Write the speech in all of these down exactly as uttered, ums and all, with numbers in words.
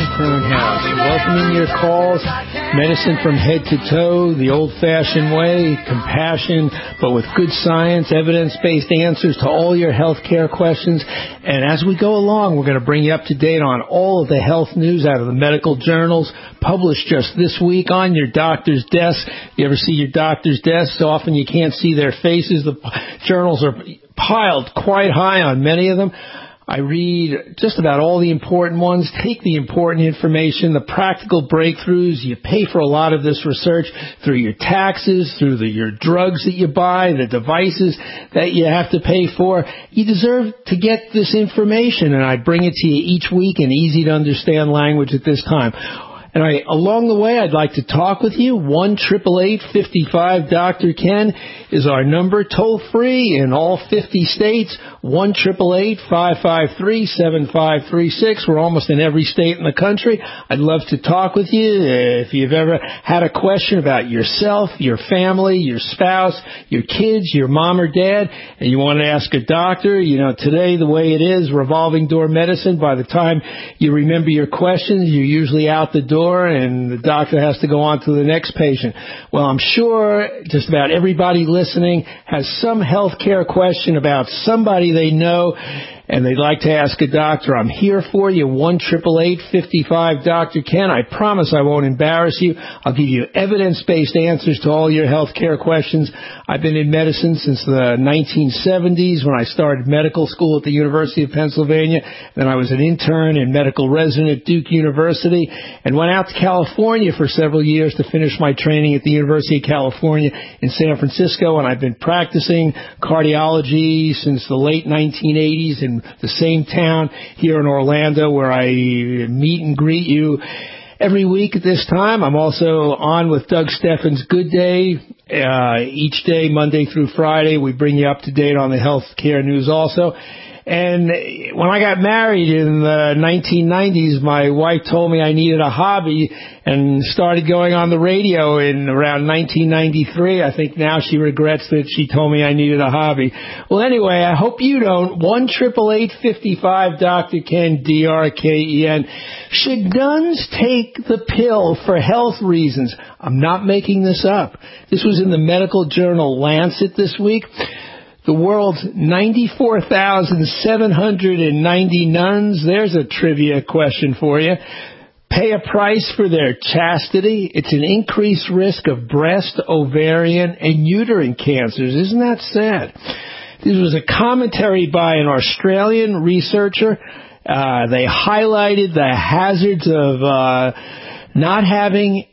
Kernhouse, welcoming your calls. Medicine from head to toe, the old-fashioned way, compassion, but with good science, evidence-based answers to all your health care questions. And as we go along, we're going to bring you up to date on all of the health news out of the medical journals published just this week on your doctor's desk. You ever see your doctor's desk? So often you can't see their faces. The journals are piled quite high on many of them. I read just about all the important ones, take the important information, the practical breakthroughs. You pay for a lot of this research through your taxes, through the, your drugs that you buy, the devices that you have to pay for. You deserve to get this information, and I bring it to you each week in easy-to-understand language at this time. And I, along the way, I'd like to talk with you. one eight eight eight, five five, Doctor Ken is our number, toll free in all fifty states. one eight eight eight, five five three, seven five three six. We're almost in every state in the country. I'd love to talk with you. If you've ever had a question about yourself, your family, your spouse, your kids, your mom or dad, and you want to ask a doctor, you know, today the way it is, revolving door medicine, by the time you remember your questions, you're usually out the door, and the doctor has to go on to the next patient. Well, I'm sure just about everybody listening has some health care question about somebody they know, and they'd like to ask a doctor. I'm here for you, one eight eight eight, five five, Doctor Ken. I promise I won't embarrass you. I'll give you evidence-based answers to all your health care questions. I've been in medicine since the nineteen seventies when I started medical school at the University of Pennsylvania. Then I was an intern and medical resident at Duke University and went out to California for several years to finish my training at the University of California in San Francisco, and I've been practicing cardiology since the late nineteen eighties in the same town here in Orlando, where I meet and greet you every week at this time. I'm also on with Doug Steffens' Good Day. Uh, each day, Monday through Friday, we bring you up to date on the health care news also. And when I got married in the nineteen nineties, my wife told me I needed a hobby and started going on the radio in around nineteen ninety-three. I think now she regrets that she told me I needed a hobby. Well, anyway, I hope you don't. one eight eight eight, five five, Doctor Ken, D R K E N. Should nuns take the pill for health reasons? I'm not making this up. This was in the medical journal Lancet this week. The world's ninety-four thousand seven hundred ninety nuns, there's a trivia question for you, pay a price for their chastity. It's an increased risk of breast, ovarian, and uterine cancers. Isn't that sad? This was a commentary by an Australian researcher. Uh, they highlighted the hazards of uh, not having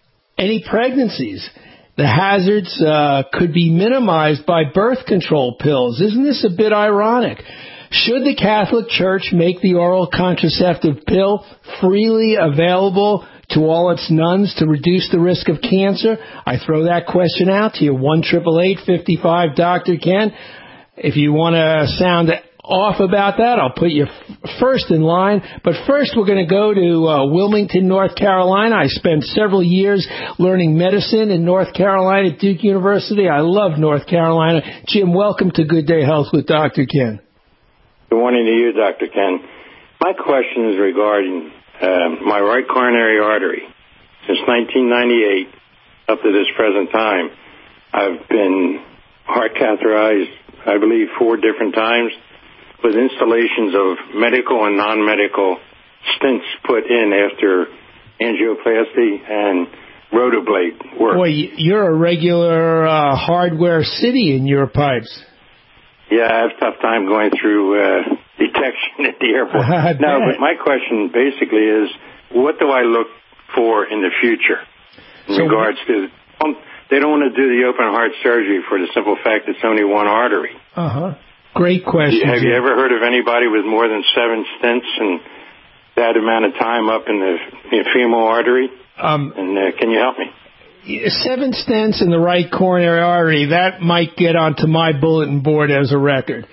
any pregnancies. The hazards uh, could be minimized by birth control pills. Isn't this a bit ironic? Should the Catholic Church make the oral contraceptive pill freely available to all its nuns to reduce the risk of cancer? I throw that question out to you. one eight eight eight, five five, Doctor Ken. If you want to sound off about that, I'll put you f- first in line. But first, we're going to go to uh, Wilmington, North Carolina. I spent several years learning medicine in North Carolina at Duke University. I love North Carolina. Jim, welcome to Good Day Health with Doctor Ken. Good morning to you, Doctor Ken. My question is regarding uh, my right coronary artery. Since nineteen ninety-eight up to this present time, I've been heart catheterized, I believe, four different times, with installations of medical and non-medical stents put in after angioplasty and rotoblade work. Boy, you're a regular uh, hardware city in your pipes. Yeah, I have a tough time going through uh, detection at the airport. No, but my question basically is, what do I look for in the future in so, regards to... Um, they don't want to do the open heart surgery for the simple fact it's only one artery. Uh-huh. Great question. Have you ever heard of anybody with more than seven stents and that amount of time up in the, the femoral artery? Um, and uh, can you help me? Seven stents in the right coronary artery, that might get onto my bulletin board as a record.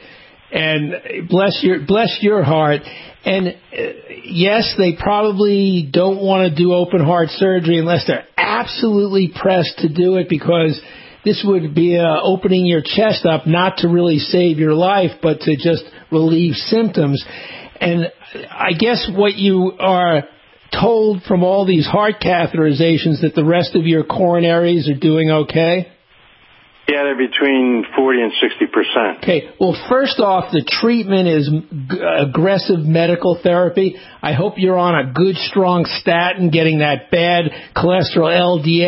And bless your bless your heart. And uh, yes, they probably don't want to do open heart surgery unless they're absolutely pressed to do it, because this would be uh, opening your chest up, not to really save your life, but to just relieve symptoms. And I guess what you are told from all these heart catheterizations that the rest of your coronaries are doing okay? Yeah, they're between forty and sixty percent. Okay. Well, first off, the treatment is g- aggressive medical therapy. I hope you're on a good, strong statin, getting that bad cholesterol L D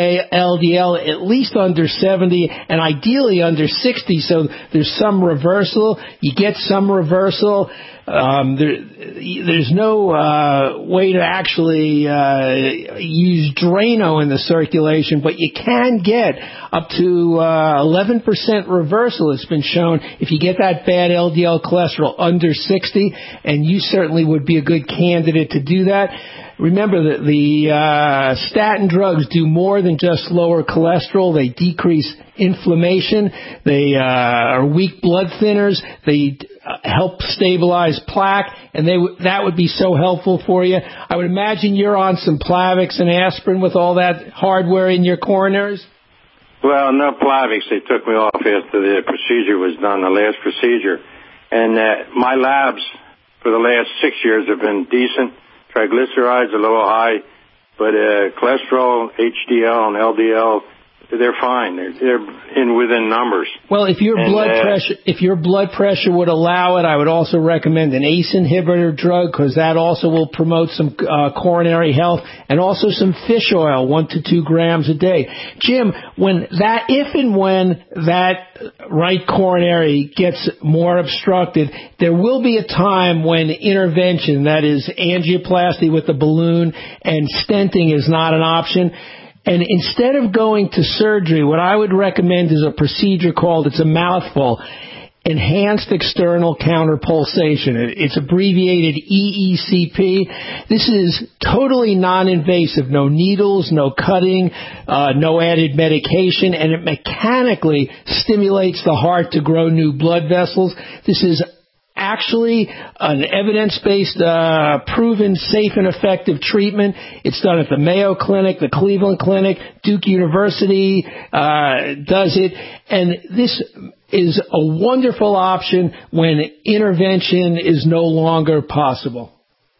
L at least under seventy and ideally under sixty, so there's some reversal. You get some reversal. Um, there, there's no uh, way to actually uh, use Drano in the circulation, but you can get up to uh, eleven percent reversal. It's been shown if you get that bad L D L cholesterol under sixty, and you certainly would be a good candidate to do that. Remember that the uh, statin drugs do more than just lower cholesterol. They decrease inflammation. They uh, are weak blood thinners. They uh, help stabilize plaque, and they w- that would be so helpful for you. I would imagine you're on some Plavix and aspirin with all that hardware in your coronaries. Well, no Plavix. They took me off after the procedure was done, the last procedure. And uh, my labs for the last six years have been decent. Triglycerides a little high, but uh, cholesterol, H D L, and L D L, they're fine. They're, they're in within numbers. Well, if your and, blood uh, pressure if your blood pressure would allow it, I would also recommend an A C E inhibitor drug, because that also will promote some uh, coronary health, and also some fish oil, one to two grams a day. Jim, when that, if and when that right coronary gets more obstructed, there will be a time when intervention, that is angioplasty with the balloon and stenting, is not an option. And instead of going to surgery, what I would recommend is a procedure called, it's a mouthful, enhanced external counterpulsation. It's abbreviated E E C P. This is totally non-invasive, no needles, no cutting, uh, no added medication, and it mechanically stimulates the heart to grow new blood vessels. This is actually an evidence-based, uh, proven safe and effective treatment. It's done at the Mayo Clinic, the Cleveland Clinic, Duke University uh, does it, and this is a wonderful option when intervention is no longer possible.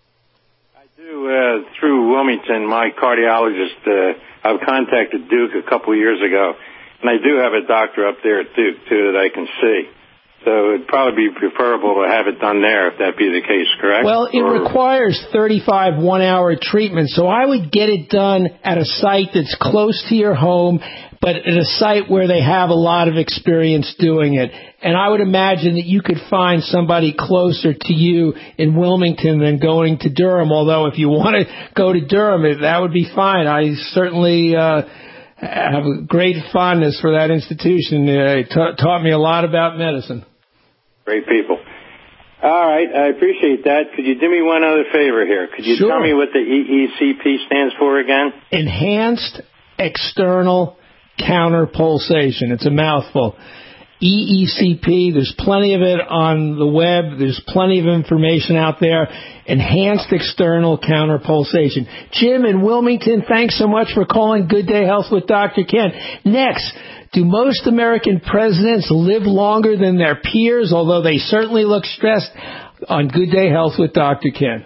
I do, uh, through Wilmington, my cardiologist, uh, I've contacted Duke a couple of years ago, and I do have a doctor up there at Duke, too, that I can see. So it'd probably be preferable to have it done there, if that be the case, correct? Well, it or... requires thirty-five one-hour treatments, so I would get it done at a site that's close to your home, but at a site where they have a lot of experience doing it. And I would imagine that you could find somebody closer to you in Wilmington than going to Durham, although if you want to go to Durham, that would be fine. I certainly uh, have a great fondness for that institution. Uh, it ta- taught me a lot about medicine. Great people. All right, I appreciate that. Could you do me one other favor here? Could you sure. tell me what the E E C P stands for again? Enhanced External Counterpulsation. It's a mouthful. E E C P, there's plenty of it on the web. There's plenty of information out there. Enhanced External Counterpulsation. Jim in Wilmington, thanks so much for calling Good Day Health with Doctor Ken. Next, do most American presidents live longer than their peers, although they certainly look stressed? On Good Day Health with Doctor Ken.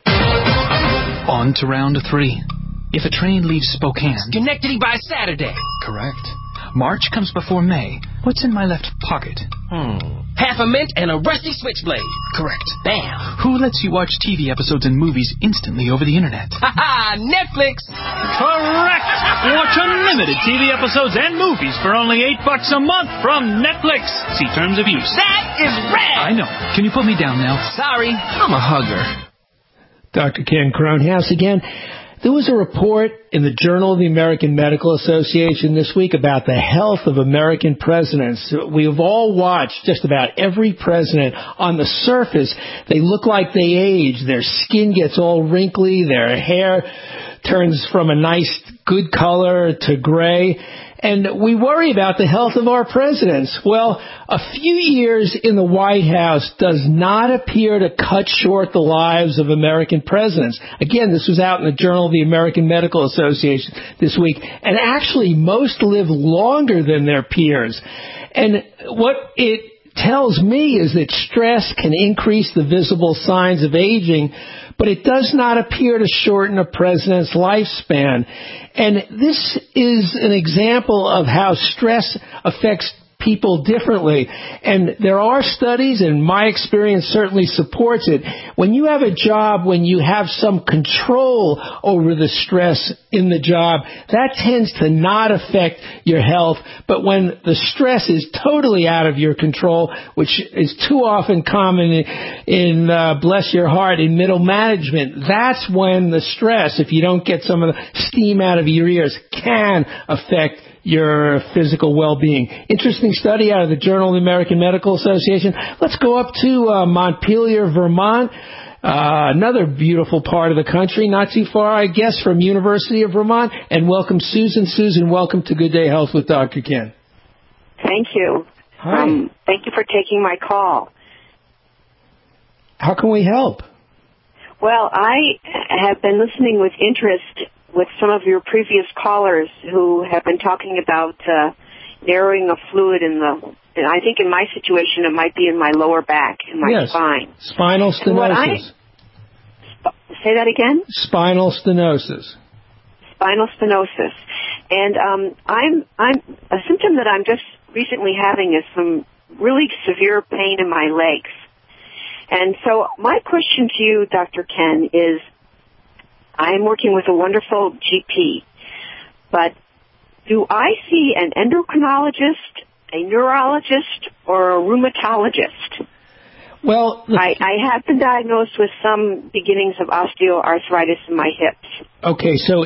On to round three. If a train leaves Spokane... Schenectady by Saturday. Correct. March comes before May. What's in my left pocket? Hmm. Half a mint and a rusty switchblade. Correct. Bam. Who lets you watch T V episodes and movies instantly over the internet? Ha ha! Netflix. Correct. Watch unlimited T V episodes and movies for only eight bucks a month from Netflix. See terms of use. That is rad. I know. Can you put me down now? Sorry, I'm a hugger. Doctor Ken Cronhouse again. There was a report in the Journal of the American Medical Association this week about the health of American presidents. We have all watched just about every president. On the surface, they look like they age. Their skin gets all wrinkly. Their hair turns from a nice, good color to gray. And we worry about the health of our presidents. Well, a few years in the White House does not appear to cut short the lives of American presidents. Again, this was out in the Journal of the American Medical Association this week. And actually, most live longer than their peers. And what it tells me is that stress can increase the visible signs of aging, but it does not appear to shorten a president's lifespan. And this is an example of how stress affects people differently. And there are studies, and my experience certainly supports it. When you have a job, when you have some control over the stress in the job, that tends to not affect your health. But when the stress is totally out of your control, which is too often common in, in uh, bless your heart, in middle management, that's when the stress, if you don't get some of the steam out of your ears, can affect your physical well-being. Interesting study out of the Journal of the American Medical Association. Let's go up to uh, Montpelier, Vermont, uh, another beautiful part of the country, not too far, I guess, from University of Vermont, and welcome Susan. Susan, welcome to Good Day Health with Doctor Ken. Thank you. Hi. Um, thank you for taking my call. How can we help? Well, I have been listening with interest with some of your previous callers who have been talking about uh, narrowing of fluid in the, and I think in my situation it might be in my lower back, in my yes. spine. Spinal stenosis. I, say that again? Spinal stenosis. Spinal stenosis. And um, I'm, I'm, a symptom that I'm just recently having is some really severe pain in my legs. And so my question to you, Doctor Ken, is I am working with a wonderful G P, but do I see an endocrinologist, a neurologist, or a rheumatologist? Well, I, I have been diagnosed with some beginnings of osteoarthritis in my hips. Okay, so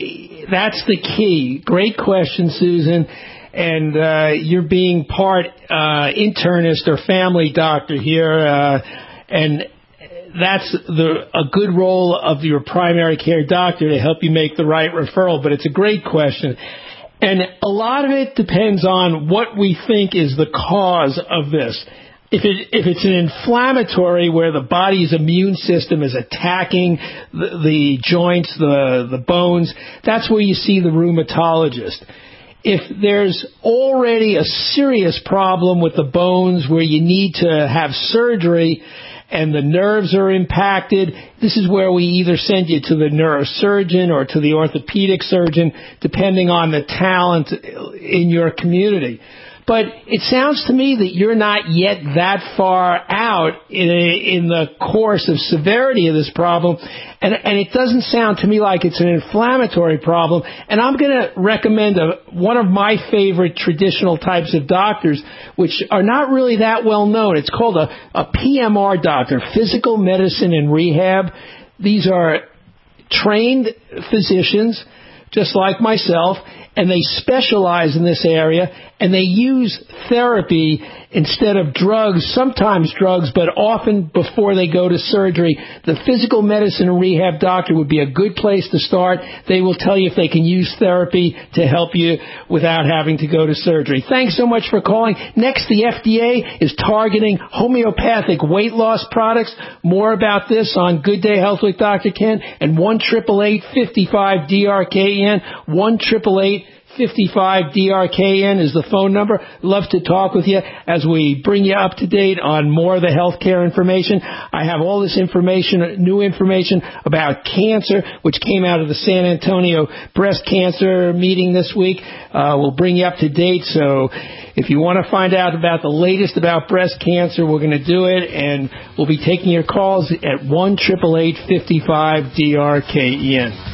that's the key. Great question, Susan. And uh, you're being part uh, internist or family doctor here, uh, and that's the, a good role of your primary care doctor to help you make the right referral, but it's a great question. And a lot of it depends on what we think is the cause of this. If it, if it's an inflammatory where the body's immune system is attacking the, the joints, the, the bones, that's where you see the rheumatologist. If there's already a serious problem with the bones where you need to have surgery and the nerves are impacted, this is where we either send you to the neurosurgeon or to the orthopedic surgeon, depending on the talent in your community. But it sounds to me that you're not yet that far out in, a, in the course of severity of this problem, and, and it doesn't sound to me like it's an inflammatory problem. And I'm going to recommend a, one of my favorite traditional types of doctors, which are not really that well known. It's called a, a P M R doctor, Physical Medicine and Rehab. These are trained physicians, just like myself, and they specialize in this area, and they use therapy instead of drugs, sometimes drugs, but often before they go to surgery. The physical medicine and rehab doctor would be a good place to start. They will tell you if they can use therapy to help you without having to go to surgery. Thanks so much for calling. Next, the F D A is targeting homeopathic weight loss products. More about this on Good Day Health with Doctor Ken, and one eight eight eight, five five, D R K N, one eight eight eight, fifty-five D R K N is the phone number. Love to talk with you as we bring you up to date on more of the healthcare information. I have all this information, new information about cancer, which came out of the San Antonio breast cancer meeting this week. Uh, we'll bring you up to date. So if you want to find out about the latest about breast cancer, we're going to do it, and we'll be taking your calls at one eight eight eight, five five, D R K N.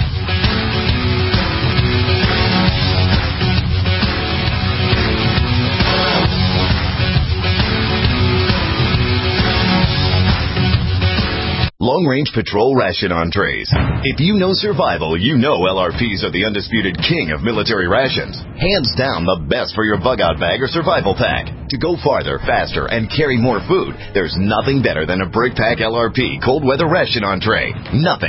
Long-range patrol ration entrees. If you know survival, you know L R Ps are the undisputed king of military rations. Hands down the best for your bug-out bag or survival pack. To go farther, faster, and carry more food, there's nothing better than a BrickPack L R P cold weather ration entree. Nothing.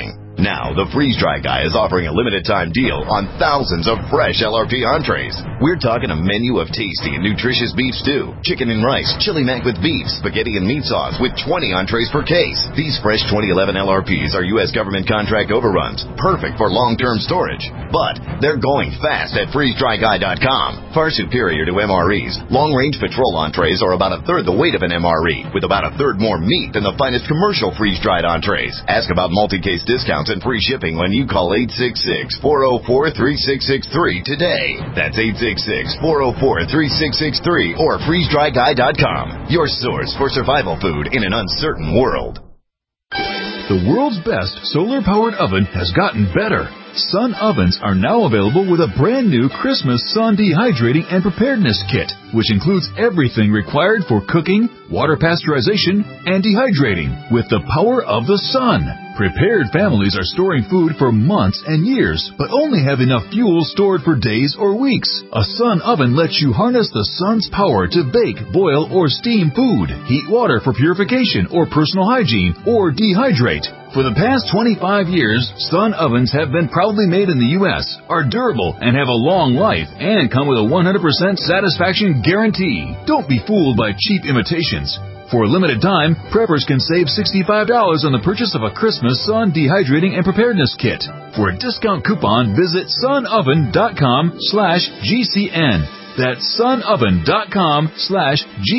Now, the Freeze Dry Guy is offering a limited-time deal on thousands of fresh L R P entrees. We're talking a menu of tasty and nutritious beef stew, chicken and rice, chili mac with beef, spaghetti and meat sauce with twenty entrees per case. These fresh twenty eleven L R Ps are U S government contract overruns, perfect for long-term storage. But they're going fast at freeze dry guy dot com. Far superior to M R Es, long-range patrol entrees are about a third the weight of an M R E, with about a third more meat than the finest commercial freeze-dried entrees. Ask about multi-case discounts and free shipping when you call eight six six, four oh four, three six six three today. That's eight six six, four oh four, three six six three or freeze dry guy dot com. Your source for survival food in an uncertain world. The world's best solar-powered oven has gotten better. Sun ovens are now available with a brand new Christmas Sun Dehydrating and Preparedness Kit, which includes everything required for cooking, water pasteurization, and dehydrating with the power of the sun. Prepared families are storing food for months and years, but only have enough fuel stored for days or weeks. A Sun oven lets you harness the sun's power to bake, boil, or steam food, heat water for purification or personal hygiene, or dehydrate. For the past twenty-five years, Sun ovens have been proudly made in the U S, are durable, and have a long life, and come with a one hundred percent satisfaction guarantee. Don't be fooled by cheap imitations. For a limited time, preppers can save sixty-five dollars on the purchase of a Christmas Sun Dehydrating and Preparedness Kit. For a discount coupon, visit sunoven.com slash GCN. That's sunoven.com slash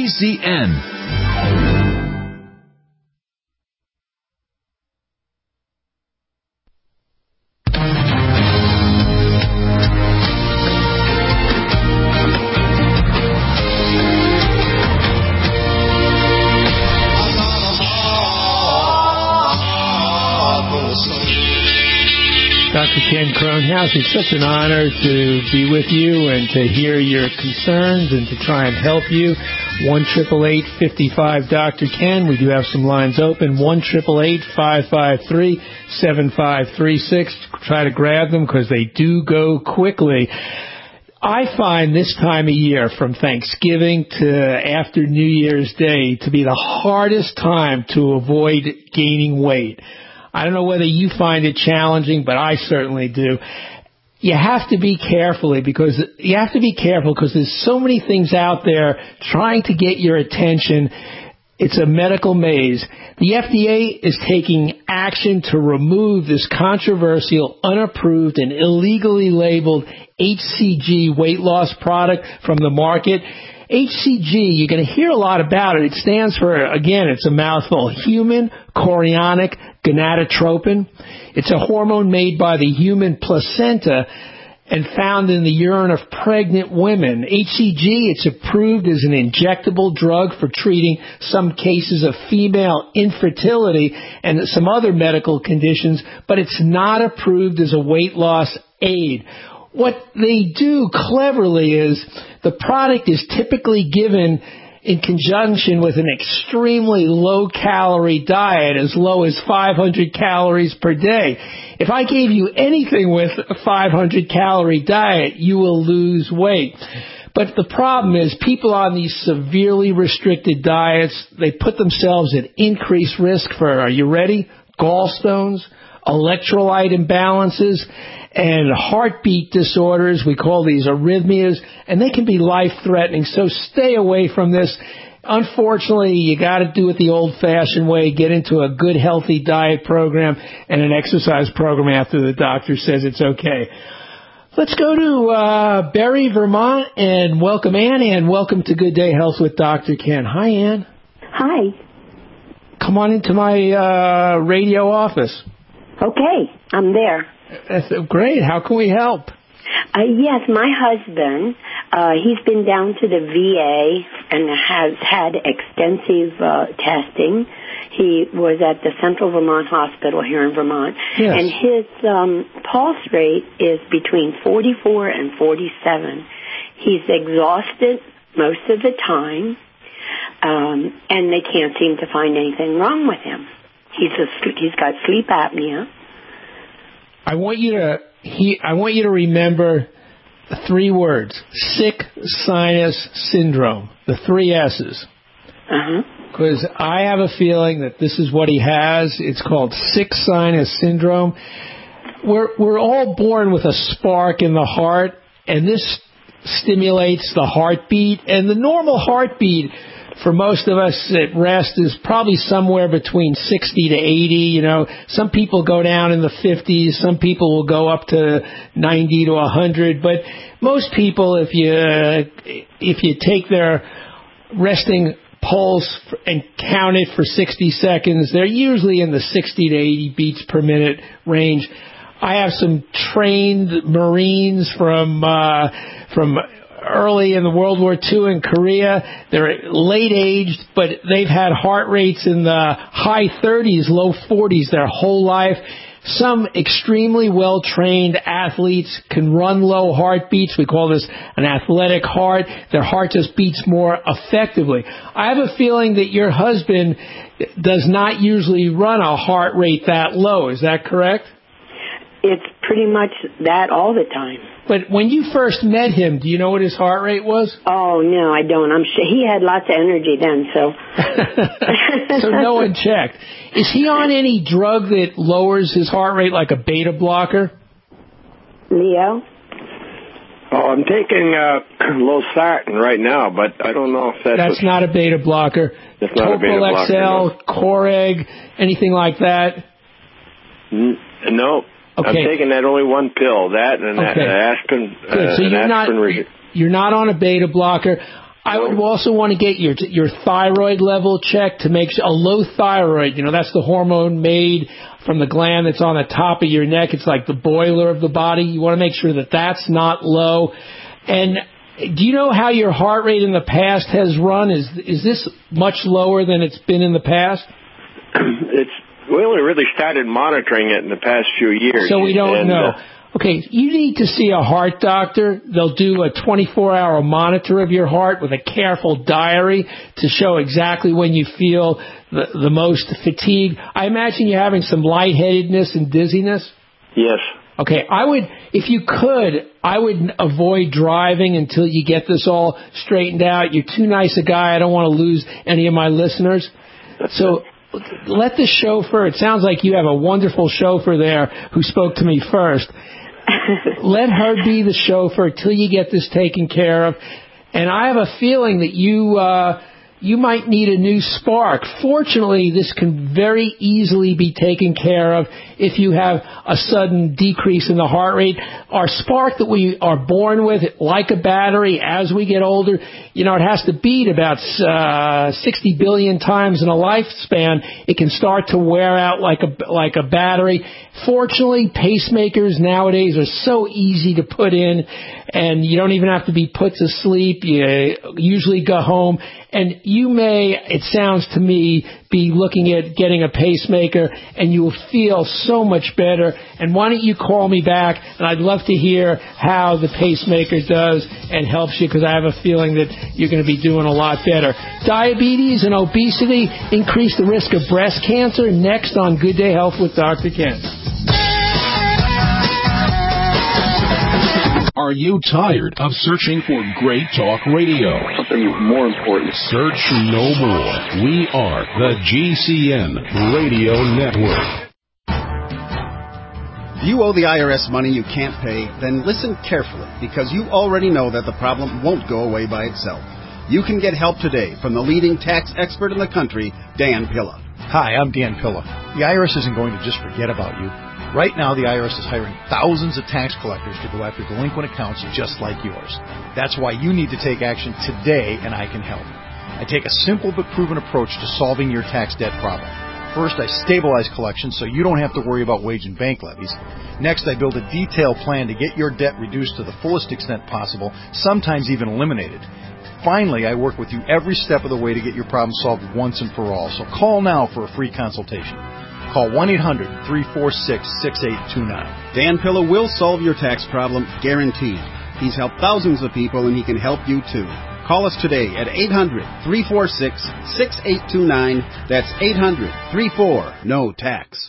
GCN. Doctor Ken Kronhaus, it's such an honor to be with you and to hear your concerns and to try and help you. one eight eight eight, five five, Doctor Ken. We do have some lines open. one eight eight eight, five five three, seven five three six. Try to grab them because they do go quickly. I find this time of year, from Thanksgiving to after New Year's Day, to be the hardest time to avoid gaining weight. I don't know whether you find it challenging, but I certainly do. You have to be carefully because you have to be careful because there's so many things out there trying to get your attention. It's a medical maze. The F D A is taking action to remove this controversial, unapproved, and illegally labeled H C G weight loss product from the market. H C G, you're going to hear a lot about it. It stands for, again, it's a mouthful, human chorionic gonadotropin. It's a hormone made by the human placenta and found in the urine of pregnant women. H C G, it's approved as an injectable drug for treating some cases of female infertility and some other medical conditions, but it's not approved as a weight loss aid. What they do cleverly is the product is typically given in conjunction with an extremely low-calorie diet, as low as five hundred calories per day. If I gave you anything with a five hundred calorie diet, you will lose weight. But the problem is people on these severely restricted diets, they put themselves at increased risk for, are you ready? Gallstones, electrolyte imbalances, and heartbeat disorders. We call these arrhythmias, and they can be life-threatening. So stay away from this. Unfortunately, you got to do it the old-fashioned way. Get into a good, healthy diet program and an exercise program after the doctor says it's okay. Let's go to uh, Barre, Vermont, and welcome Ann. And welcome to Good Day Health with Doctor Ken. Hi, Ann. Hi. Come on into my uh, radio office. Okay, I'm there. That's great. How can we help? Uh, yes, my husband, uh, he's been down to the V A and has had extensive uh, testing. He was at the Central Vermont Hospital here in Vermont. Yes. And his um, pulse rate is between forty-four and forty-seven. He's exhausted most of the time, um, and they can't seem to find anything wrong with him. He's a, he's got sleep apnea. I want you to he, I want you to remember the three words: sick sinus syndrome. The three S's. Uh-huh. because I have a feeling that this is what he has. It's called sick sinus syndrome. We're we're all born with a spark in the heart, and this stimulates the heartbeat. And the normal heartbeat for most of us at rest is probably somewhere between sixty to eighty. You know, some people go down in the fifties. Some people will go up to ninety to one hundred. But most people, if you if you take their resting pulse and count it for sixty seconds, they're usually in the sixty to eighty beats per minute range. I have some trained Marines from uh, from early in the World War Two in Korea. They're late aged, but they've had heart rates in the high thirties, low forties their whole life. Some extremely well-trained athletes can run low heartbeats. We call this an athletic heart. Their heart just beats more effectively. I have a feeling that your husband does not usually run a heart rate that low. Is that correct? It's pretty much that all the time. But when you first met him, do you know what his heart rate was? Oh, no, I don't. I'm sure he had lots of energy then, so. So no one checked. Is he on any drug that lowers his heart rate, like a beta blocker? Leo? Oh, I'm taking uh, losartan right now, but I don't know if that's... That's not a beta blocker. That's not a beta blocker. Topol X L, Coreg, anything like that? N- no. Okay. I'm taking that only one pill, that and okay. an aspirin. Good. Uh, so you're not re- you're not on a beta blocker. I would also want to get your your thyroid level checked to make sure a low thyroid. You know, that's the hormone made from the gland that's on the top of your neck. It's like the boiler of the body. You want to make sure that that's not low. And do you know how your heart rate in the past has run? Is is this much lower than it's been in the past? It's We only really started monitoring it in the past few years. So we don't and, know. Uh, okay, you need to see a heart doctor. They'll do a twenty-four hour monitor of your heart with a careful diary to show exactly when you feel the, the most fatigue. I imagine you're having some lightheadedness and dizziness. Yes. Okay, I would, if you could, I would avoid driving until you get this all straightened out. You're too nice a guy. I don't want to lose any of my listeners. So let the chauffeur, it sounds like you have a wonderful chauffeur there who spoke to me first. Let her be the chauffeur till you get this taken care of. And I have a feeling that you uh, you might need a new spark. Fortunately, this can very easily be taken care of if you have a sudden decrease in the heart rate. Our spark that we are born with, like a battery, as we get older, you know, it has to beat about uh, sixty billion times in a lifespan. It can start to wear out like a like a battery. Fortunately, pacemakers nowadays are so easy to put in, and you don't even have to be put to sleep. You usually go home, and you may, it sounds to me, be looking at getting a pacemaker, and you will feel so much better. And why don't you call me back, and I'd love to hear how the pacemaker does and helps you, because I have a feeling that you're going to be doing a lot better. Diabetes and obesity increase the risk of breast cancer. Next on Good Day Health with Doctor Ken. Are you tired of searching for great talk radio? Something more important. Search no more. We are the G C N Radio Network. If you owe the I R S money you can't pay, then listen carefully, because you already know that the problem won't go away by itself. You can get help today from the leading tax expert in the country, Dan Pilla. Hi, I'm Dan Pilla. The I R S isn't going to just forget about you. Right now, the I R S is hiring thousands of tax collectors to go after delinquent accounts just like yours. That's why you need to take action today, and I can help. I take a simple but proven approach to solving your tax debt problem. First, I stabilize collections so you don't have to worry about wage and bank levies. Next, I build a detailed plan to get your debt reduced to the fullest extent possible, sometimes even eliminated. Finally, I work with you every step of the way to get your problem solved once and for all. So call now for a free consultation. Call one eight hundred three four six six eight two nine. Dan Pilla will solve your tax problem, guaranteed. He's helped thousands of people, and he can help you too. Call us today at eight hundred three four six six eight two nine. That's eight hundred three four N O tax.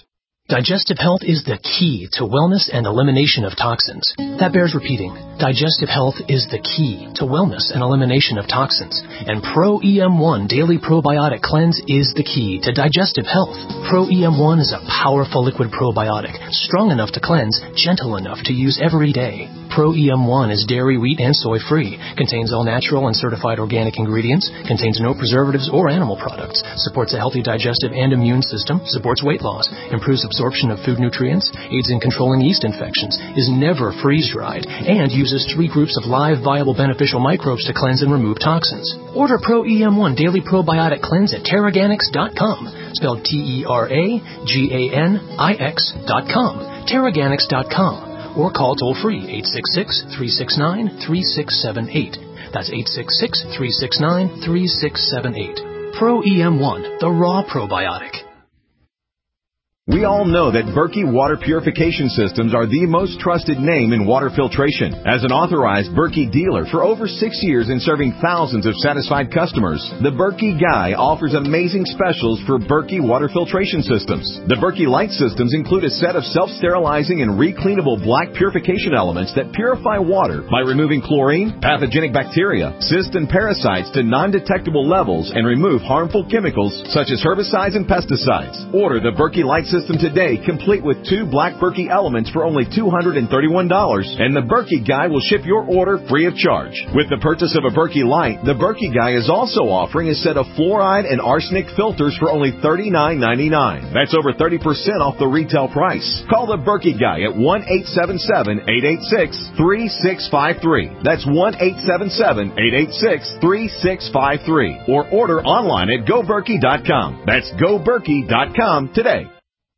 Digestive health is the key to wellness and elimination of toxins. That bears repeating. Digestive health is the key to wellness and elimination of toxins. And Pro E M one Daily Probiotic Cleanse is the key to digestive health. Pro E M one is a powerful liquid probiotic, strong enough to cleanse, gentle enough to use every day. Pro E M one is dairy, wheat, and soy-free, contains all natural and certified organic ingredients, contains no preservatives or animal products, supports a healthy digestive and immune system, supports weight loss, improves absorption of food nutrients, aids in controlling yeast infections, is never freeze-dried, and uses three groups of live, viable, beneficial microbes to cleanse and remove toxins. Order Pro E M one Daily Probiotic Cleanse at Terraganix dot com, spelled T E R A G A N I X dot com, Terraganix dot com. Or call toll-free eight six six, three six nine, three six seven eight. That's eight six six, three six nine, three six seven eight. Pro E M one, the raw probiotic. We all know that Berkey Water Purification Systems are the most trusted name in water filtration. As an authorized Berkey dealer for over six years and serving thousands of satisfied customers, the Berkey Guy offers amazing specials for Berkey Water Filtration Systems. The Berkey Light Systems include a set of self-sterilizing and recleanable black purification elements that purify water by removing chlorine, pathogenic bacteria, cysts, and parasites to non-detectable levels and remove harmful chemicals such as herbicides and pesticides. Order the Berkey Light Systems System today, complete with two black Berkey elements for only two hundred thirty-one dollars, and the Berkey Guy will ship your order free of charge. With the purchase of a Berkey Light, the Berkey Guy is also offering a set of fluoride and arsenic filters for only thirty-nine ninety-nine. That's over thirty percent off the retail price. Call the Berkey Guy at one eight seven seven, eight eight six, three six five three. That's one eight seven seven, eight eight six, three six five three. Or order online at go berkey dot com. That's go berkey dot com today.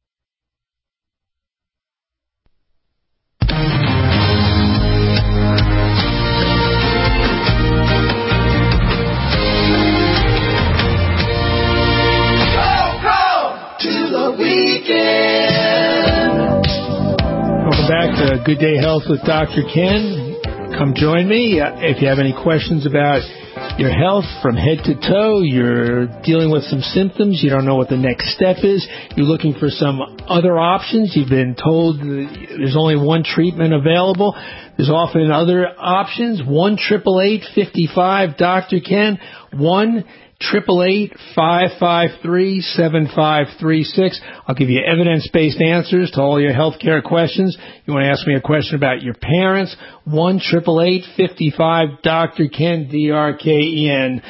Welcome back to Good Day Health with Doctor Ken. Come join me. Uh, if you have any questions about your health from head to toe, you're dealing with some symptoms, you don't know what the next step is, you're looking for some other options, you've been told there's only one treatment available, there's often other options. one eight eight eight, five five, Doctor Ken, one Triple eight five five three seven five three six. I'll give you evidence-based answers to all your healthcare questions. You want to ask me a question about your parents? One triple eight fifty five Doctor Ken, D R K E N.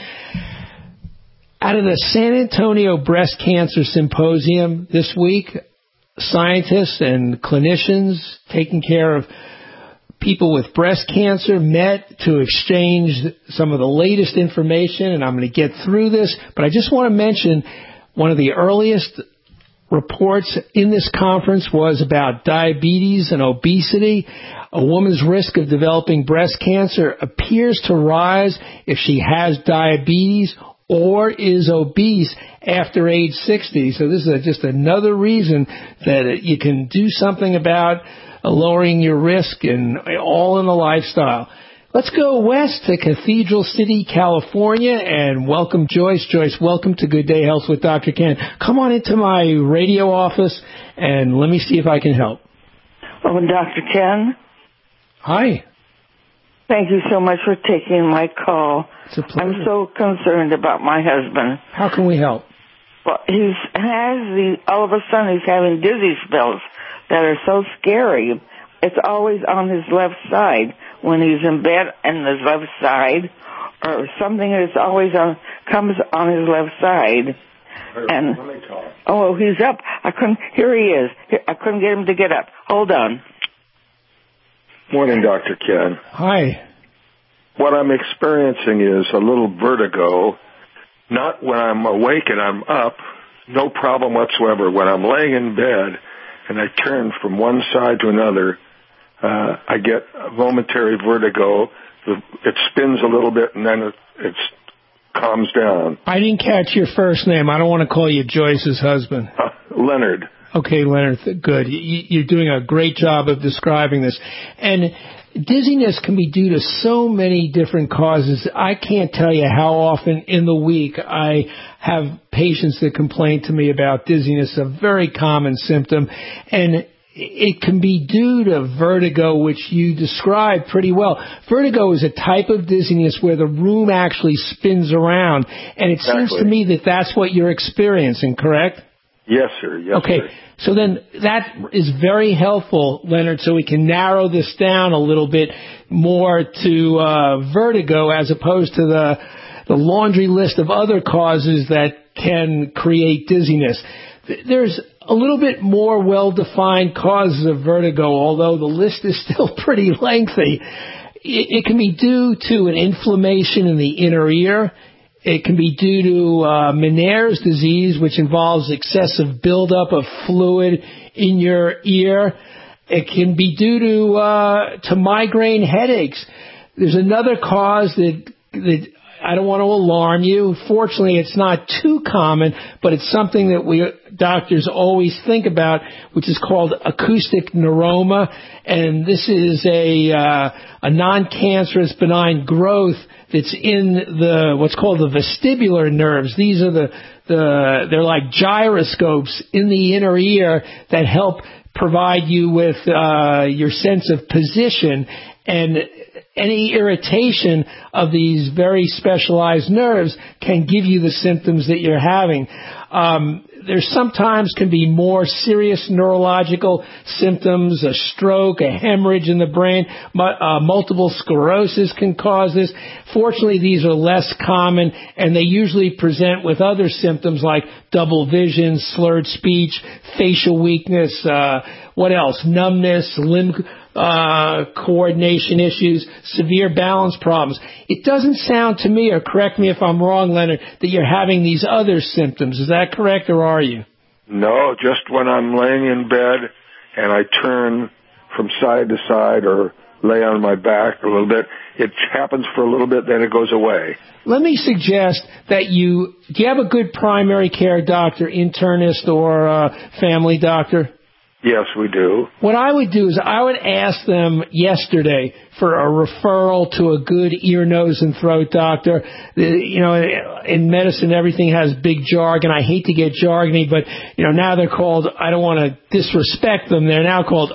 Out of the San Antonio Breast Cancer Symposium this week, scientists and clinicians taking care of people with breast cancer met to exchange some of the latest information, and I'm going to get through this, but I just want to mention one of the earliest reports in this conference was about diabetes and obesity. A woman's risk of developing breast cancer appears to rise if she has diabetes or is obese after age sixty. So this is just another reason that you can do something about lowering your risk, and all in the lifestyle. Let's go west to Cathedral City, California, and welcome Joyce. Joyce, welcome to Good Day Health with Doctor Ken. Come on into my radio office, and let me see if I can help. Oh, Doctor Ken. Hi. Thank you so much for taking my call. It's a pleasure. I'm so concerned about my husband. How can we help? Well, he's has the all of a sudden he's having dizzy spells that are so scary. It's always on his left side when he's in bed, and his left side, or something that's always on comes on his left side. And oh, he's up. I couldn't. Here he is. I couldn't get him to get up. Hold on. Morning, Doctor Ken. Hi. What I'm experiencing is a little vertigo. Not when I'm awake and I'm up, no problem whatsoever. When I'm laying in bed and I turn from one side to another, uh, I get a momentary vertigo. It spins a little bit and then it it's, calms down. I didn't catch your first name. I don't want to call you Joyce's husband. Uh, Leonard. Okay, Leonard, good. You're doing a great job of describing this. And dizziness can be due to so many different causes. I can't tell you how often in the week I have patients that complain to me about dizziness, a very common symptom. And it can be due to vertigo, which you described pretty well. Vertigo is a type of dizziness where the room actually spins around. And it exactly. seems to me that that's what you're experiencing, correct? Yes, sir. Yes, okay. sir. So then that is very helpful, Leonard, so we can narrow this down a little bit more to uh, vertigo as opposed to the, the laundry list of other causes that can create dizziness. There's a little bit more well-defined causes of vertigo, although the list is still pretty lengthy. It, it can be due to an inflammation in the inner ear. It can be due to uh, Meniere's disease, which involves excessive buildup of fluid in your ear. It can be due to uh, to migraine headaches. There's another cause that that I don't want to alarm you. Fortunately, it's not too common, but it's something that we doctors always think about, which is called acoustic neuroma, and this is a uh, a non-cancerous benign growth that's in the what's called the vestibular nerves. These are the the they're like gyroscopes in the inner ear that help provide you with uh, your sense of position, and any irritation of these very specialized nerves can give you the symptoms that you're having. Um, there sometimes can be more serious neurological symptoms, a stroke, a hemorrhage in the brain, uh, multiple sclerosis can cause this. Fortunately, these are less common, and they usually present with other symptoms like double vision, slurred speech, facial weakness, uh, what else? Numbness, limb uh, coordination issues, severe balance problems. It doesn't sound to me, or correct me if I'm wrong, Leonard, that you're having these other symptoms. Is that correct, or are you? No, just when I'm laying in bed and I turn from side to side or lay on my back a little bit, it happens for a little bit, then it goes away. Let me suggest that you, do you have a good primary care doctor, internist, or uh, family doctor? Yes, we do. What I would do is I would ask them yesterday for a referral to a good ear, nose, and throat doctor. You know, in medicine, everything has big jargon. I hate to get jargony, but, you know, now they're called, I don't want to disrespect them, they're now called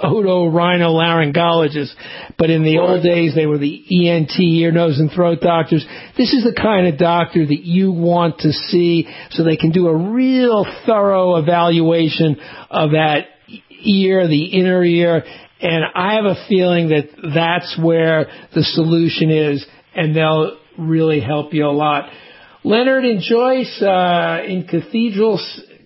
otorhinolaryngologists. But in the old days, they were the E N T, ear, nose, and throat doctors. This is the kind of doctor that you want to see so they can do a real thorough evaluation of that ear, the inner ear, and I have a feeling that that's where the solution is, and they'll really help you a lot. Leonard and Joyce uh, in Cathedral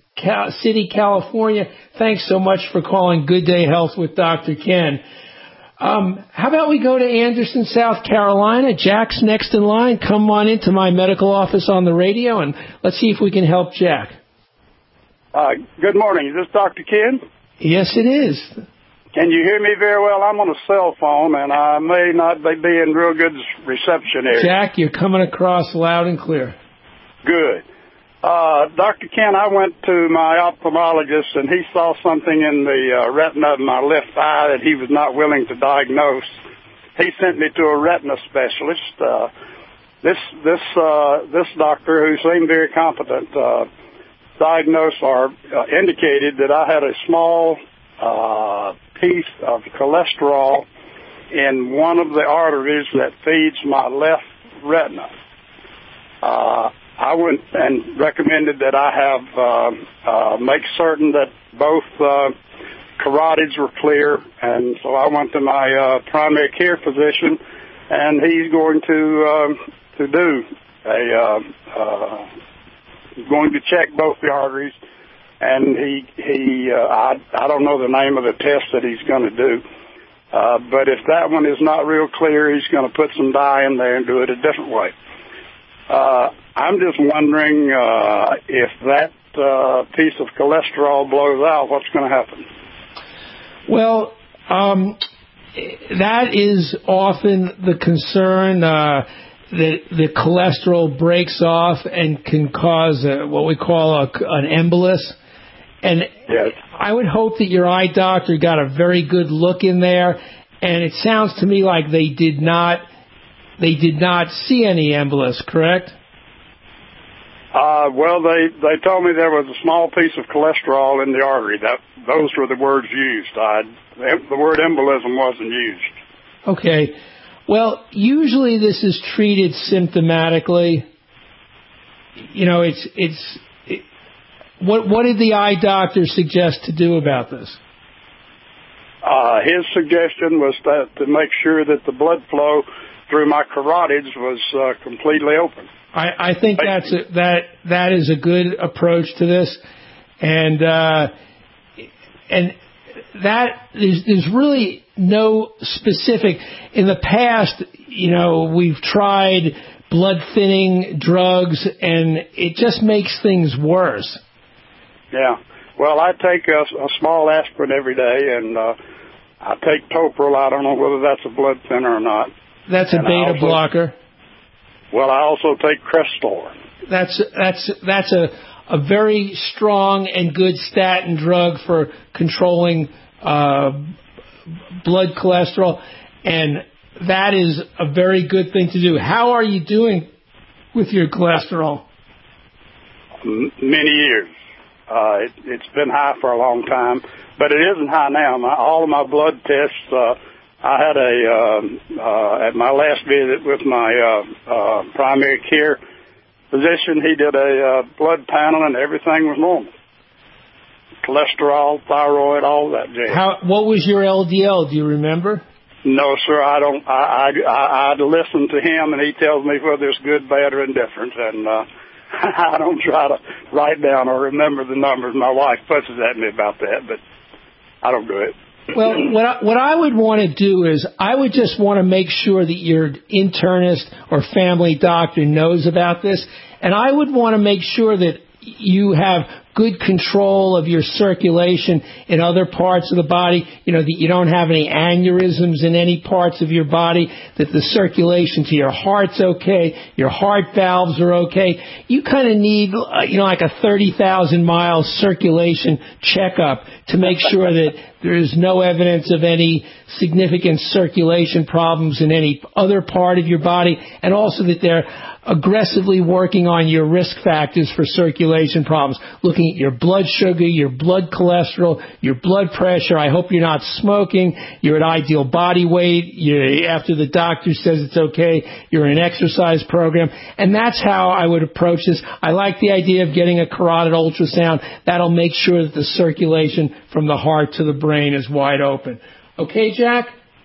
City, California, thanks so much for calling Good Day Health with Doctor Ken. Um, how about we go to Anderson, South Carolina? Jack's next in line. Come on into my medical office on the radio, and let's see if we can help Jack. Uh, good morning. Is this Doctor Ken? Yes, it is. Can you hear me very well? I'm on a cell phone, and I may not be in real good reception area. Jack, you're coming across loud and clear. Good. Uh, Doctor Ken, I went to my ophthalmologist, and he saw something in the uh, retina of my left eye that he was not willing to diagnose. He sent me to a retina specialist. Uh, this this uh, this doctor, who seemed very competent, uh, diagnosed or uh, indicated that I had a small uh, piece of cholesterol in one of the arteries that feeds my left retina. Uh, I went and recommended that I have uh, uh, make certain that both uh, carotids were clear, and so I went to my uh, primary care physician, and he's going to uh, to do a uh, uh, going to check both the arteries, and he he uh, I I don't know the name of the test that he's going to do, uh, but if that one is not real clear, he's going to put some dye in there and do it a different way. Uh, I'm just wondering uh, if that uh, piece of cholesterol blows out, what's going to happen? Well, um, that is often the concern. Uh, The, the cholesterol breaks off and can cause a, what we call a, an embolus. And yes. I would hope that your eye doctor got a very good look in there and it sounds to me like they did not they did not see any embolus, correct? Uh, well, they, they told me there was a small piece of cholesterol in the artery. That those were the words used. I, the word embolism wasn't used. Okay. Well, usually this is treated symptomatically. You know, it's it's. It, what what did the eye doctor suggest to do about this? Uh, his suggestion was that to make sure that the blood flow through my carotids was uh, completely open. I, I think that's a, that that is a good approach to this, and uh, and that is there's really no specific. In the past, you know, we've tried blood thinning drugs, and it just makes things worse. Yeah. Well, I take a, a small aspirin every day, and uh, I take Topril. I don't know whether that's a blood thinner or not. That's a and beta also, blocker. Well, I also take Crestor. That's that's that's a a very strong and good statin drug for controlling uh, blood cholesterol, and that is a very good thing to do. How are you doing with your cholesterol? M- many years. Uh, it, it's been high for a long time, but it isn't high now. My, all of my blood tests. Uh, I had a, uh, uh, at my last visit with my, uh, uh, primary care physician, he did a, uh, blood panel and everything was normal. Cholesterol, thyroid, all that jazz. How, what was your L D L? Do you remember? No, sir, I don't, I, I, I, I listen to him and he tells me whether it's good, bad, or indifferent, and, uh, I don't try to write down or remember the numbers. My wife fusses at me about that, but I don't do it. Well, what I, what I would want to do is I would just want to make sure that your internist or family doctor knows about this, and I would want to make sure that you have good control of your circulation in other parts of the body, you know, that you don't have any aneurysms in any parts of your body, that the circulation to your heart's okay, your heart valves are okay. You kind of need, uh, you know, like a thirty thousand mile circulation checkup to make sure that there is no evidence of any significant circulation problems in any other part of your body, and also that they're aggressively working on your risk factors for circulation problems, looking at your blood sugar, your blood cholesterol, your blood pressure. I hope you're not smoking. You're at ideal body weight. You're, after the doctor says it's okay, you're in an exercise program. And that's how I would approach this. I like the idea of getting a carotid ultrasound. That'll make sure that the circulation from the heart to the brain is wide open. Okay, Jack?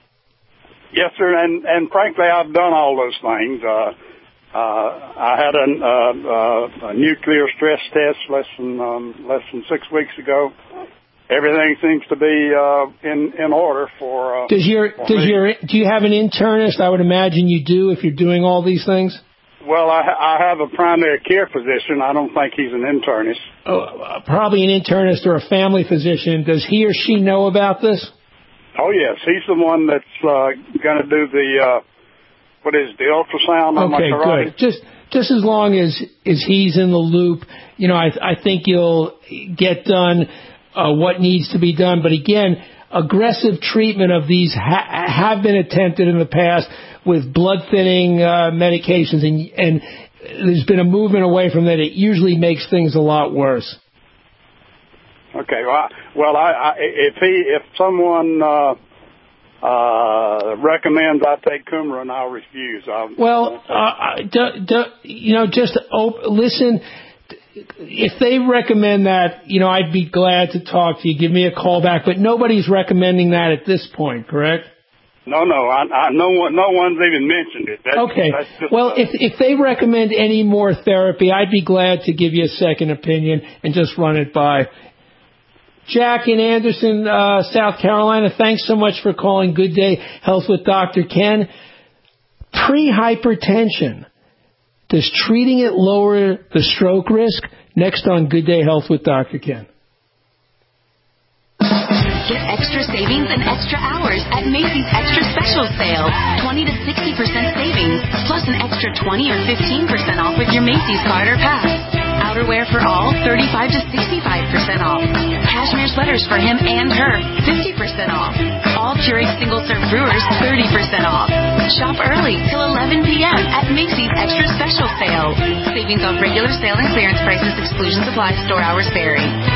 Yes, sir. And, and frankly, I've done all those things. Uh, Uh, I had a, uh, uh, a nuclear stress test less than um, less than six weeks ago. Everything seems to be uh, in in order for. Uh, does your for does me. your do you have an internist? I would imagine you do if you're doing all these things. Well, I, I have a primary care physician. I don't think he's an internist. Oh, uh, probably an internist or a family physician. Does he or she know about this? Oh yes, he's the one that's uh, going to do the. Uh, What is the ultrasound on my carotid? Okay, good. Just just as long as, as he's in the loop, you know, I I think you'll get done uh, what needs to be done. But again, aggressive treatment of these ha- have been attempted in the past with blood thinning uh, medications, and and there's been a movement away from that. It usually makes things a lot worse. Okay. Well, I, well, I, I if he if someone. Uh, Uh, recommends I take Coumadin, I'll refuse. I'll, well, uh, do, do, you know, just op- listen. If they recommend that, you know, I'd be glad to talk to you. Give me a call back. But nobody's recommending that at this point, correct? No, no, I, I, no one, no one's even mentioned it. That's, okay. That's just, well, if if they recommend any more therapy, I'd be glad to give you a second opinion and just run it by. Jack in Anderson, uh, South Carolina, thanks so much for calling Good Day Health with Doctor Ken. Pre-hypertension. Does treating it lower the stroke risk? Next on Good Day Health with Doctor Ken. Get extra savings and extra hours at Macy's Extra Special Sale. twenty to sixty percent savings, plus an extra twenty or fifteen percent off with your Macy's card or pass. Outerwear for all, thirty-five to sixty-five percent off. Cashmere sweaters for him and her, fifty percent off. All Keurig single-serve brewers, thirty percent off. Shop early till eleven p.m. at Macy's Extra Special Sale. Savings on regular sale and clearance prices. Exclusions apply. Store hours vary.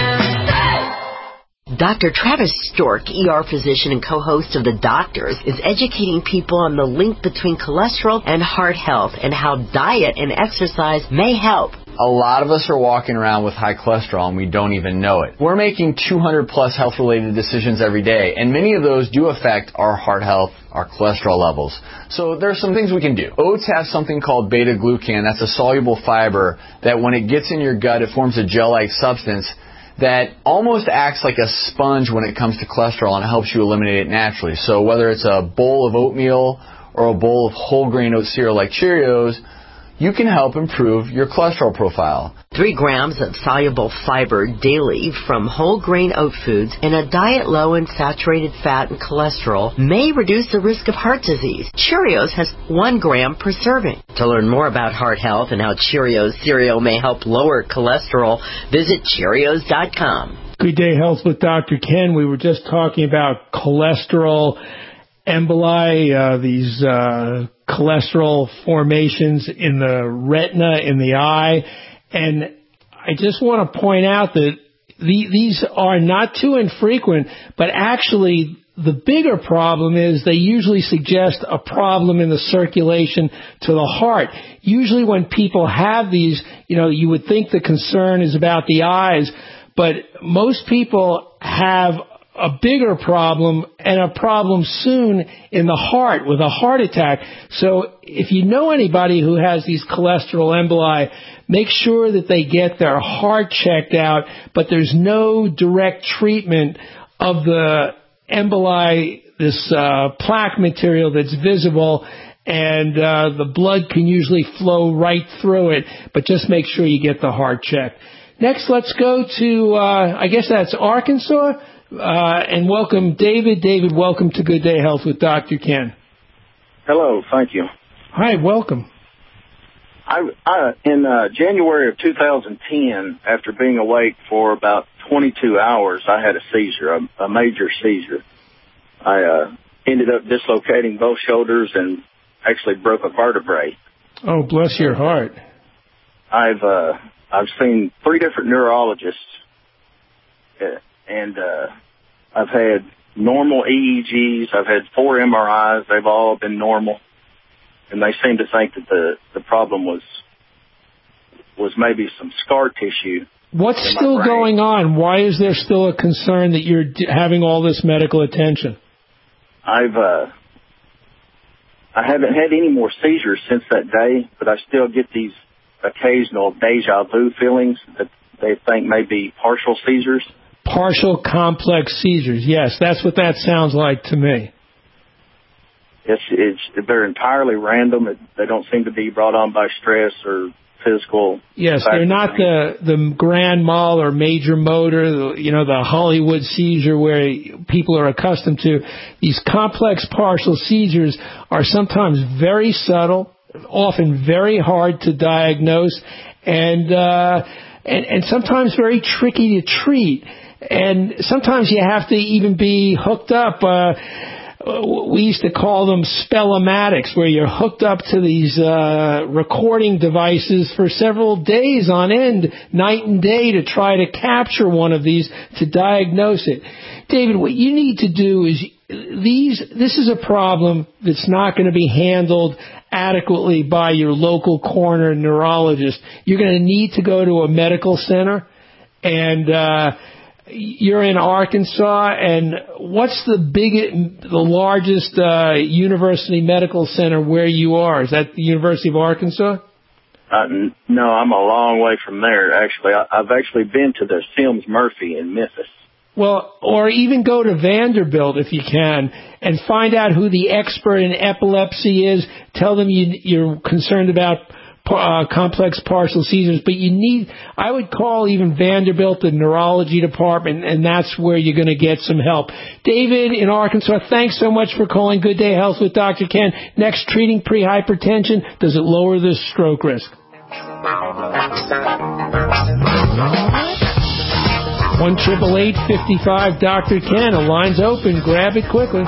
Doctor Travis Stork, E R physician and co-host of The Doctors, is educating people on the link between cholesterol and heart health and how diet and exercise may help. A lot of us are walking around with high cholesterol and we don't even know it. We're making two hundred plus health-related decisions every day, and many of those do affect our heart health, our cholesterol levels. So there's some things we can do. Oats have something called beta-glucan. That's a soluble fiber that when it gets in your gut, it forms a gel-like substance that almost acts like a sponge when it comes to cholesterol, and it helps you eliminate it naturally. So whether it's a bowl of oatmeal or a bowl of whole grain oat cereal like Cheerios, you can help improve your cholesterol profile. Three grams of soluble fiber daily from whole grain oat foods and a diet low in saturated fat and cholesterol may reduce the risk of heart disease. Cheerios has one gram per serving. To learn more about heart health and how Cheerios cereal may help lower cholesterol, visit Cheerios dot com. Good Day Health with Doctor Ken. We were just talking about cholesterol emboli, uh, these uh, cholesterol formations in the retina, in the eye. And I just want to point out that the, these are not too infrequent, but actually the bigger problem is they usually suggest a problem in the circulation to the heart. Usually when people have these, you know, you would think the concern is about the eyes, but most people have a bigger problem and a problem soon in the heart with a heart attack. So if you know anybody who has these cholesterol emboli, make sure that they get their heart checked out, but there's no direct treatment of the emboli, this uh, plaque material that's visible, and uh, the blood can usually flow right through it, but just make sure you get the heart checked. Next, let's go to, uh, I guess that's Arkansas. Uh, and welcome, David. David, welcome to Good Day Health with Doctor Ken. Hello, thank you. Hi, welcome. I, I in uh, January of two thousand ten, after being awake for about twenty-two hours, I had a seizure, a, a major seizure. I uh, ended up dislocating both shoulders and actually broke a vertebrae. Oh, bless your heart. I've uh, I've seen three different neurologists. Uh, And uh, I've had normal E E Gs. I've had four M R Is. They've all been normal. And they seem to think that the, the problem was was maybe some scar tissue. What's still going on? Why is there still a concern that you're d- having all this medical attention? I've uh, I haven't had any more seizures since that day, but I still get these occasional deja vu feelings that they think may be partial seizures. Partial complex seizures. Yes, that's what that sounds like to me. It's, it's they're entirely random. It, they don't seem to be brought on by stress or physical. Yes, they're not the the grand mal or major motor, the, you know, the Hollywood seizure where people are accustomed to. These complex partial seizures are sometimes very subtle, often very hard to diagnose, and uh, and, and sometimes very tricky to treat. And sometimes you have to even be hooked up. Uh, we used to call them spellamatics, where you're hooked up to these uh, recording devices for several days on end, night and day, to try to capture one of these to diagnose it. David, what you need to do is these. This is a problem that's not going to be handled adequately by your local coroner neurologist. You're going to need to go to a medical center, and uh, you're in Arkansas, and what's the biggest, the largest uh, university medical center where you are? Is that the University of Arkansas? Uh, no, I'm a long way from there, actually. I, I've actually been to the Sims Murphy in Memphis. Well, or even go to Vanderbilt if you can and find out who the expert in epilepsy is. Tell them you, you're concerned about Uh, complex partial seizures, but you need, I would call even Vanderbilt, the neurology department, and that's where you're going to get some help. David in Arkansas, thanks so much for calling Good Day Health with Doctor Ken. Next, treating prehypertension, does it lower the stroke risk? one eight eight eight, five five, Doctor Ken. A line's open. Grab it quickly.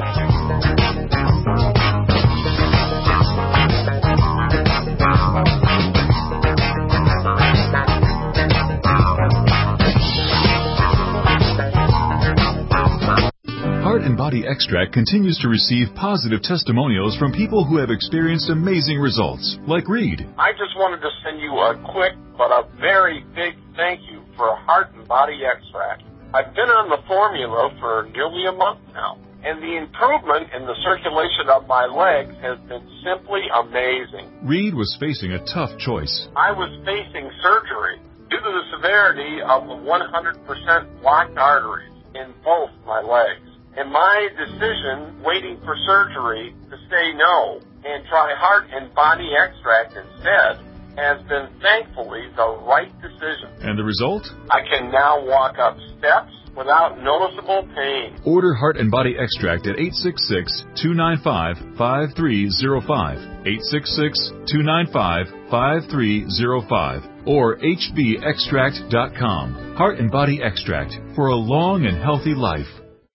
Heart and Body Extract continues to receive positive testimonials from people who have experienced amazing results, like Reed. I just wanted to send you a quick but a very big thank you for Heart and Body Extract. I've been on the formula for nearly a month now, and the improvement in the circulation of my legs has been simply amazing. Reed was facing a tough choice. I was facing surgery due to the severity of the one hundred percent blocked arteries in both my legs. And my decision, waiting for surgery, to say no and try Heart and Body Extract instead, has been thankfully the right decision. And the result? I can now walk up steps without noticeable pain. Order Heart and Body Extract at eight six six, two nine five, five three zero five, eight six six, two nine five, five three zero five, or h b extract dot com. Heart and Body Extract for a long and healthy life.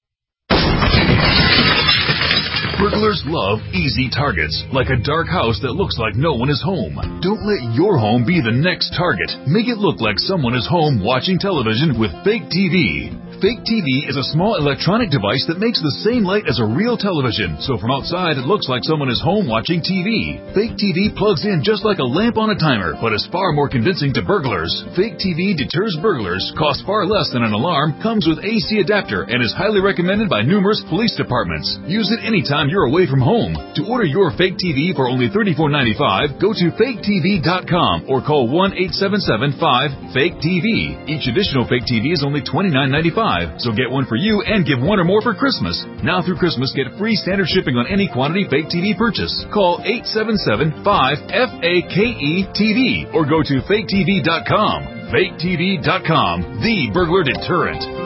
Burglars love easy targets, like a dark house that looks like no one is home. Don't let your home be the next target. Make it look like someone is home watching television with Fake T V. Fake T V is a small electronic device that makes the same light as a real television, so from outside it looks like someone is home watching T V. Fake T V plugs in just like a lamp on a timer, but is far more convincing to burglars. Fake T V deters burglars, costs far less than an alarm, comes with A C adapter, and is highly recommended by numerous police departments. Use it anytime you're away from home. To order your Fake T V for only thirty-four ninety-five, go to fake t v dot com or call one eight seven seven, five, fake T V. Each additional Fake T V is only twenty-nine ninety-five. So get one for you and give one or more for Christmas. Now through Christmas, get free standard shipping on any quantity Fake T V purchase. Call eight seven seven, five, F A K E T V or go to fake t v dot com. fake t v dot com, the burglar deterrent.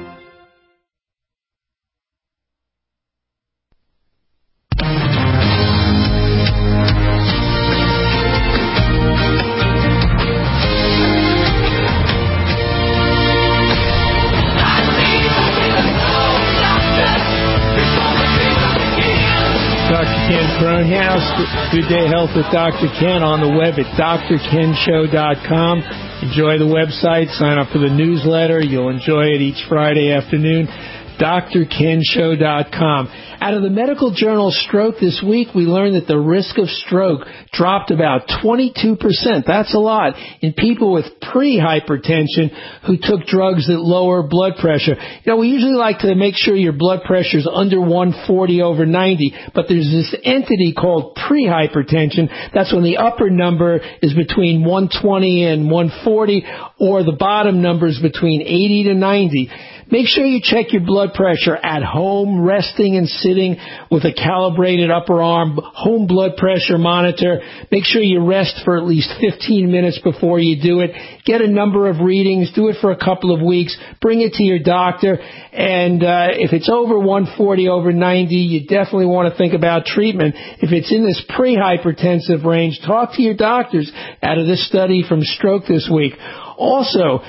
Good Day Health with Doctor Ken on the web at d r ken show dot com. Enjoy the website. Sign up for the newsletter. You'll enjoy it each Friday afternoon. d r ken show dot com. Out of the medical journal Stroke this week, we learned that the risk of stroke dropped about twenty-two percent. That's a lot in people with pre-hypertension who took drugs that lower blood pressure. You know, we usually like to make sure your blood pressure is under one forty over ninety, but there's this entity called pre-hypertension. That's when the upper number is between one twenty and one forty, or the bottom number is between eighty to ninety. Make sure you check your blood pressure at home, resting and sitting with a calibrated upper arm home blood pressure monitor. Make sure you rest for at least fifteen minutes before you do it. Get a number of readings. Do it for a couple of weeks. Bring it to your doctor. And uh, if it's over one forty over ninety, you definitely want to think about treatment. If it's in this pre-hypertensive range, talk to your doctors out of this study from Stroke this week. Also,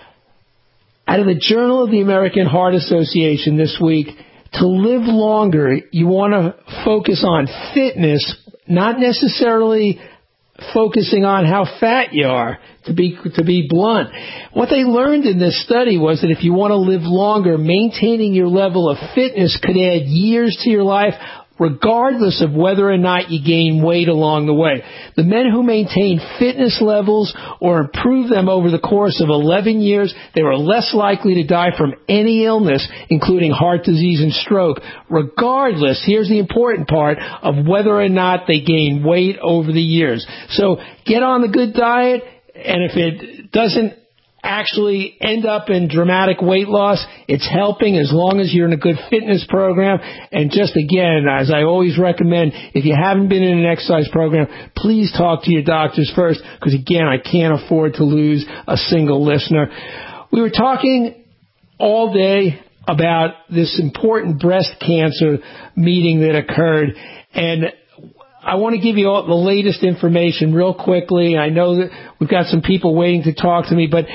out of the Journal of the American Heart Association this week, to live longer, you want to focus on fitness, not necessarily focusing on how fat you are, to be to be blunt. What they learned in this study was that if you want to live longer, maintaining your level of fitness could add years to your life, regardless of whether or not you gain weight along the way. The men who maintained fitness levels or improved them over the course of eleven years, they were less likely to die from any illness, including heart disease and stroke, regardless, here's the important part, of whether or not they gained weight over the years. So get on the good diet, and if it doesn't actually end up in dramatic weight loss, it's helping as long as you're in a good fitness program. And just again, as I always recommend, if you haven't been in an exercise program, please talk to your doctors first, because again, I can't afford to lose a single listener. We were talking all day about this important breast cancer meeting that occurred, and I want to give you all the latest information real quickly. I know that we've got some people waiting to talk to me, but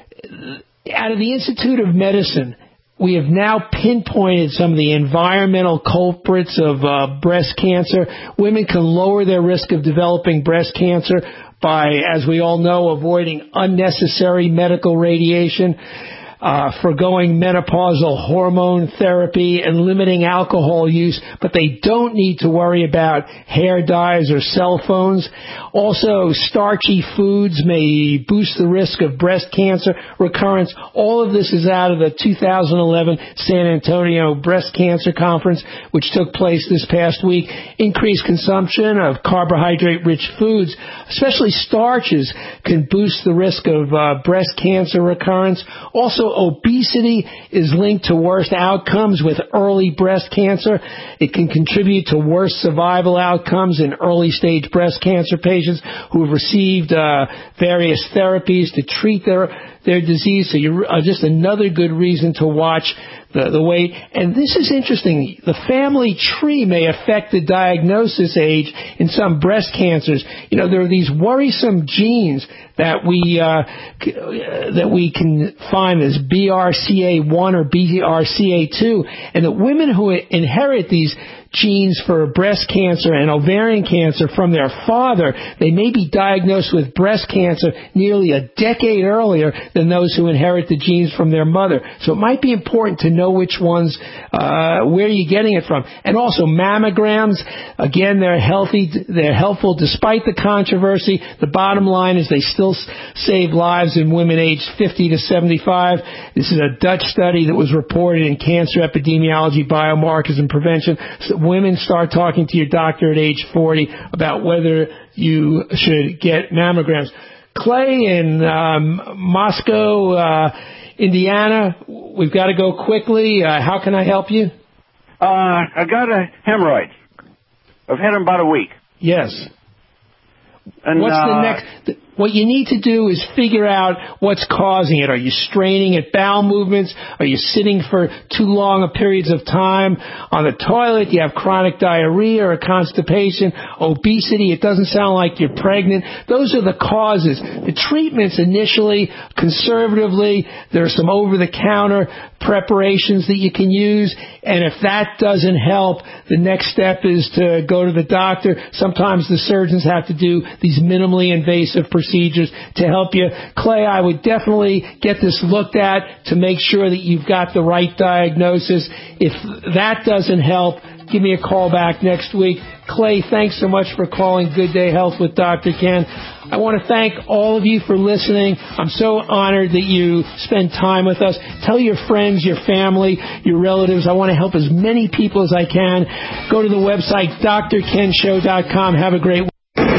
out of the Institute of Medicine, we have now pinpointed some of the environmental culprits of uh, breast cancer. Women can lower their risk of developing breast cancer by, as we all know, avoiding unnecessary medical radiation, uh, foregoing menopausal hormone therapy, and limiting alcohol use, but they don't need to worry about hair dyes or cell phones. Also, starchy foods may boost the risk of breast cancer recurrence. All of this is out of the two thousand eleven San Antonio Breast Cancer Conference, which took place this past week. Increased consumption of carbohydrate-rich foods, especially starches, can boost the risk of uh, breast cancer recurrence. Also, obesity is linked to worse outcomes with early breast cancer. It can contribute to worse survival outcomes in early-stage breast cancer patients who have received uh, various therapies to treat their their disease. So you're uh, just another good reason to watch the, the weight. And this is interesting. The family tree may affect the diagnosis age in some breast cancers. You know, there are these worrisome genes that we uh, that we can find as B R C A one or B R C A two, and that women who inherit these genes for breast cancer and ovarian cancer from their father, they may be diagnosed with breast cancer nearly a decade earlier than those who inherit the genes from their mother. So it might be important to know which ones, uh, where you're getting it from. And also mammograms, again, they're healthy, they're helpful despite the controversy. The bottom line is they still save lives in women aged fifty to seventy-five. This is a Dutch study that was reported in Cancer Epidemiology, Biomarkers and Prevention. So women, start talking to your doctor at age forty about whether you should get mammograms. Clay in um, Moscow, uh, Indiana, we've got to go quickly. Uh, how can I help you? Uh, I got a hemorrhoid. I've had them about a week. Yes. And, What's uh, the next? What you need to do is figure out what's causing it. Are you straining at bowel movements? Are you sitting for too long a periods of time on the toilet? Do you have chronic diarrhea or constipation? Obesity? It doesn't sound like you're pregnant. Those are the causes. The treatments initially, conservatively, there are some over-the-counter preparations that you can use, and if that doesn't help, the next step is to go to the doctor. Sometimes the surgeons have to do these minimally invasive procedures to help you. Clay, I would definitely get this looked at to make sure that you've got the right diagnosis. If that doesn't help, give me a call back next week. Clay, thanks so much for calling Good Day Health with Doctor Ken. I want to thank all of you for listening. I'm so honored that you spend time with us. Tell your friends, your family, your relatives. I want to help as many people as I can. Go to the website, D R ken show dot com. Have a great week.